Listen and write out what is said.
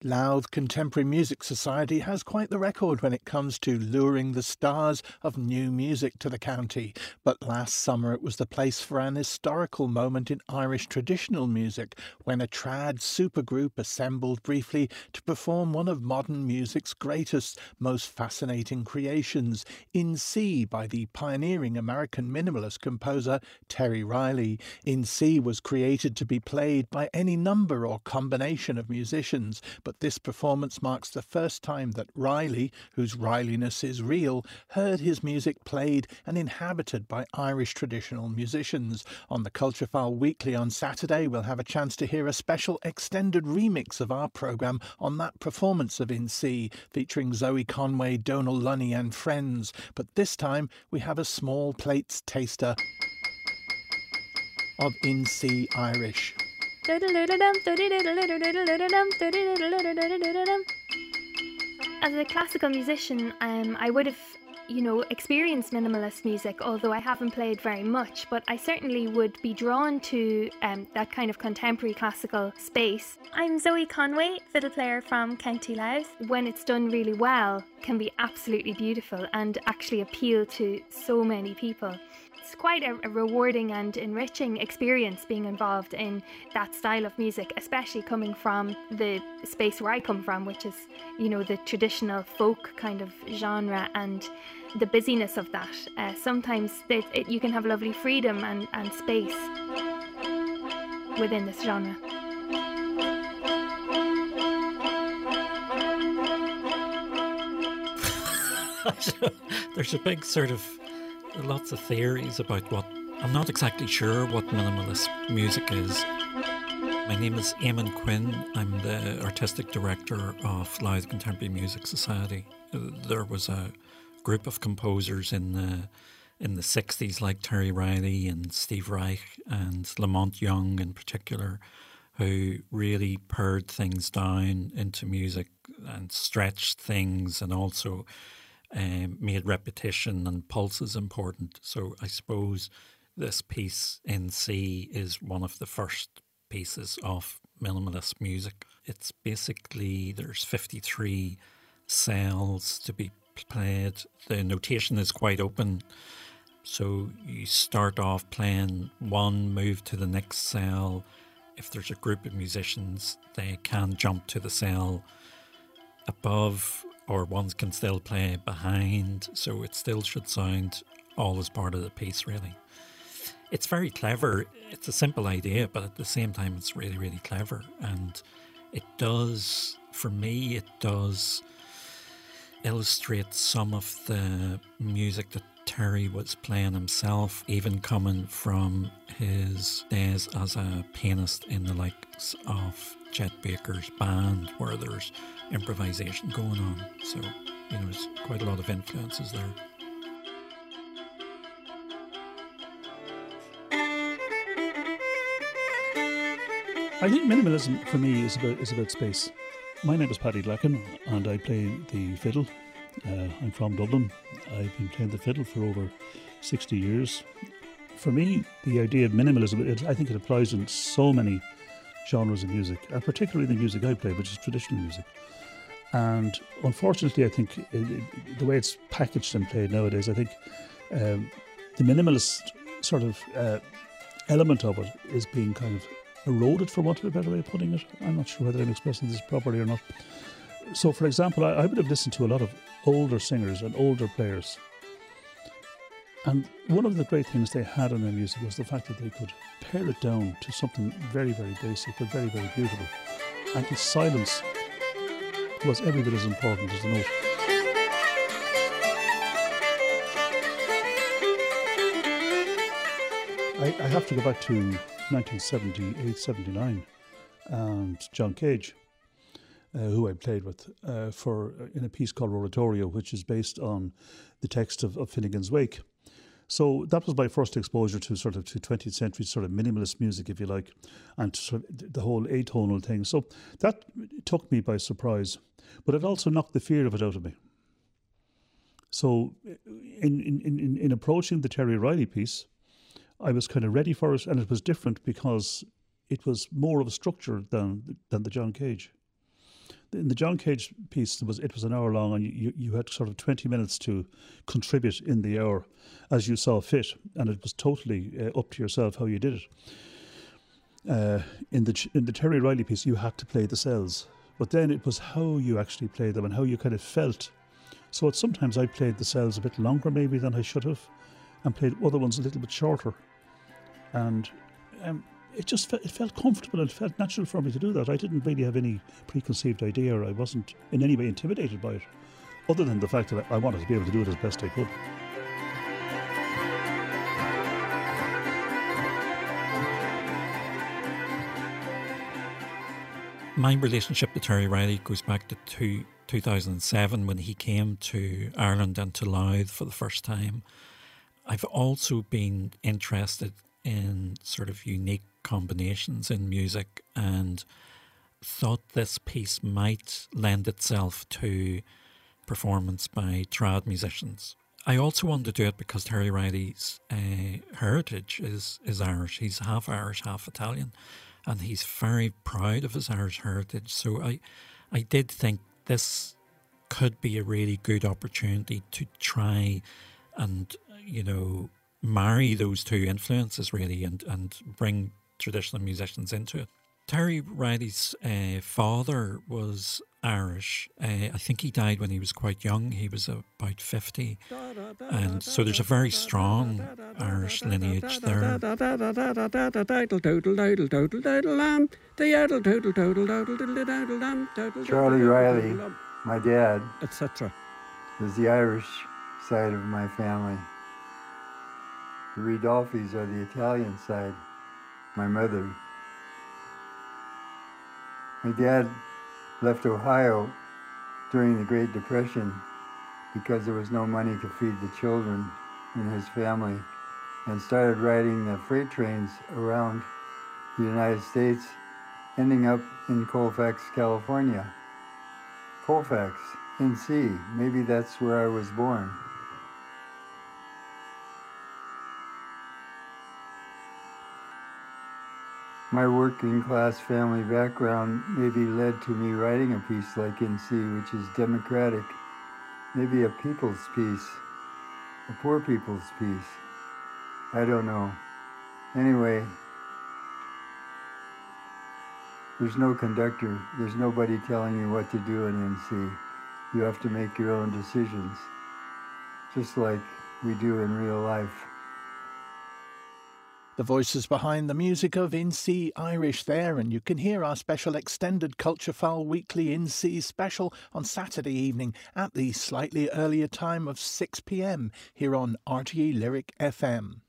Louth Contemporary Music Society has quite the record when it comes to luring the stars of new music to the county. But last summer it was the place for an historical moment in Irish traditional music when a trad supergroup assembled briefly to perform one of modern music's greatest, most fascinating creations, In C by the pioneering American minimalist composer Terry Riley. In C was created to be played by any number or combination of musicians, but this performance marks the first time that Riley, whose Rileyness is real, heard his music played and inhabited by Irish traditional musicians. On the Culture File Weekly on Saturday, we'll have a chance to hear a special extended remix of our programme on that performance of In C, featuring Zoe Conway, Donal Lunny and friends. But this time we have a small plates taster of In C Irish. As a classical musician, I would have, experienced minimalist music, although I haven't played very much, but I certainly would be drawn to that kind of contemporary classical space. I'm Zoe Conway, fiddle player from County Louth. When it's done really well, can be absolutely beautiful and actually appeal to so many people. It's quite a rewarding and enriching experience being involved in that style of music, especially coming from the space where I come from, which is, the traditional folk kind of genre and the busyness of that. Sometimes you can have lovely freedom and space within this genre. There's a big sort of lots of theories about what I'm not exactly sure what minimalist music is. My name is Eamon Quinn. I'm the artistic director of Louth Contemporary Music Society. There was a group of composers in the 60s like Terry Riley and Steve Reich and Lamont Young in particular, who really pared things down into music and stretched things and also made repetition and pulses important. So I suppose this piece In C is one of the first pieces of minimalist music. It's basically, there's 53 cells to be played. The notation is quite open. So you start off playing one, move to the next cell. If there's a group of musicians, they can jump to the cell above, or one can still play behind, so it still should sound all as part of the piece, really. It's very clever. It's a simple idea, but at the same time, it's really, really clever. And it does, for me, it does illustrate some of the music that Terry was playing himself, even coming from his days as a pianist in the likes of Chet Baker's band, where there's improvisation going on. So, there's quite a lot of influences there. I think minimalism for me is about space. My name is Paddy Glacken and I play the fiddle. I'm from Dublin. I've been playing the fiddle for over 60 years. For me, the idea of minimalism, I think it applies in so many genres of music, and particularly the music I play, which is traditional music. And unfortunately, I think the way it's packaged and played nowadays, I think the minimalist sort of element of it is being kind of eroded, for want of a better way of putting it. I'm not sure whether I'm expressing this properly or not. So, for example, I would have listened to a lot of older singers and older players. And one of the great things they had in their music was the fact that they could pare it down to something very, very basic, but very, very beautiful. And the silence was every bit as important as the note. I have to go back to 1978, 79, and John Cage, who I played with in a piece called Oratorio, which is based on the text of Finnegan's Wake. So that was my first exposure to 20th century sort of minimalist music, if you like, and sort of the whole atonal thing. So that took me by surprise, but it also knocked the fear of it out of me. So in approaching the Terry Riley piece, I was kind of ready for it, and it was different because it was more of a structure than the John Cage. in the John Cage piece, it was an hour long, and you had sort of 20 minutes to contribute in the hour as you saw fit, and it was totally up to yourself how you did it. In the Terry Riley piece, you had to play the cells, but then it was how you actually played them and how you kind of felt. So sometimes I played the cells a bit longer maybe than I should have, and played other ones a little bit shorter, and it felt comfortable and it felt natural for me to do that. I didn't really have any preconceived idea, or I wasn't in any way intimidated by it, other than the fact that I wanted to be able to do it as best I could. My relationship with Terry Riley goes back to 2007 when he came to Ireland and to Louth for the first time. I've also been interested in sort of unique combinations in music and thought this piece might lend itself to performance by trad musicians. I also wanted to do it because Terry Riley's heritage is Irish. He's half Irish, half Italian, and he's very proud of his Irish heritage. So I did think this could be a really good opportunity to try and, marry those two influences really and bring traditional musicians into it. Terry Riley's father was Irish. I think he died when he was quite young. He was about 50. And so there's a very strong Irish lineage there. Charlie Riley, my dad, etc., was the Irish side of my family. The Ridolfis are the Italian side, my mother. My dad left Ohio during the Great Depression because there was no money to feed the children in his family, and started riding the freight trains around the United States, ending up in Colfax, California. Colfax, NC, maybe that's where I was born. My working class family background maybe led to me writing a piece like NC, which is democratic, maybe a people's piece, a poor people's piece. I don't know. Anyway, there's no conductor. There's nobody telling you what to do in NC. You have to make your own decisions, just like we do in real life. The voices behind the music of NC Irish there, and you can hear our special extended Culture File Weekly NC special on Saturday evening at the slightly earlier time of 6 p.m. here on RTE Lyric FM.